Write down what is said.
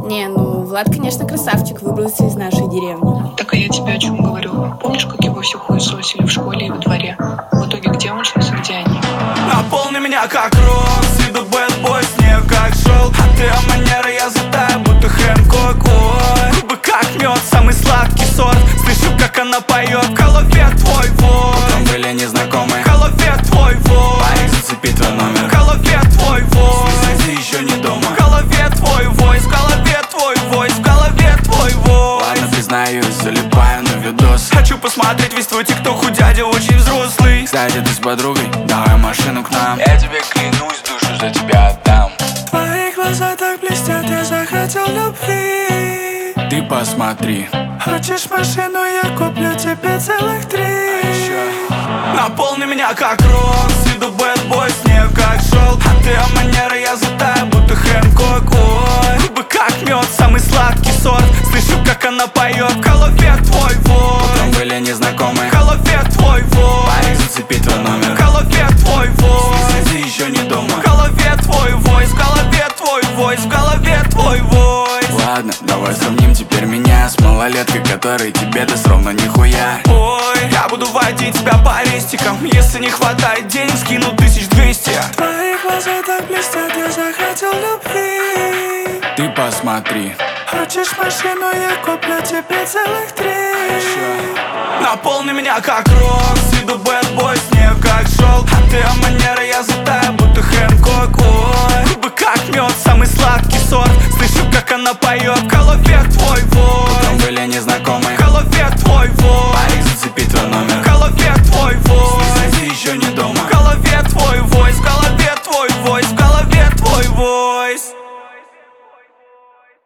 Не, ну Влад, конечно, красавчик, выбрался из нашей деревни. Так а я тебе о чем говорю? Помнишь, как его все хуесосили в школе и во дворе? В итоге где он сейчас и где они? Наполни меня как рок, с виду бэтбой, снег как шел. А ты о манера, я затаю, будто Хэнкок. Ой, губы как мед, самый сладкий сорт. Слышу, как она поет, в голове твой вой. Утром были незнакомые, в голове твой вой. Парень, зацепи твой номер, в голове твой вой. Ты еще не дома, в голове твой вой. В голове твой вой, в голове твой вой. Ладно, признаюсь, залипаю на видос. Хочу посмотреть весь твой тикток, у дяди очень взрослый. Кстати, ты с подругой, давай машину к нам. Я тебе клянусь, душу за тебя отдам. Твои глаза так блестят, я захотел любви. Ты посмотри. Хочешь машину, я куплю тебе целых 3. Наполни меня как рок, с виду бэтбой, снег как шел. А ты о манера, я затаю, будто Хэнкок. Ой, губы как мед, самый сладкий сорт. Слышу, как она поет, в голове твой вой. Утром были незнакомые, в голове твой вой. Парень, зацепи твой номер, в голове твой вой. Ты еще не дома, в голове твой вой. В голове твой вой, в голове твой вой. Ладно, давай сравним теперь меня с малолеткой, которой тебе даст ровно нихуя. Ой, я буду водить тебя по рестикам. Если не хватает денег, скину 1200. Твои глаза так блестят, я захотел любви. Ты посмотри. Хочешь машину, я куплю тебе целых 3. Наполни меня как рок, с виду бэтбой, снег как шел. А ты о манера, я затаю, будто Хэнкок. Ой, губы как мед, самый сладкий сорт. Слышу, как она поет, в голове твой вой. Утром были незнакомые,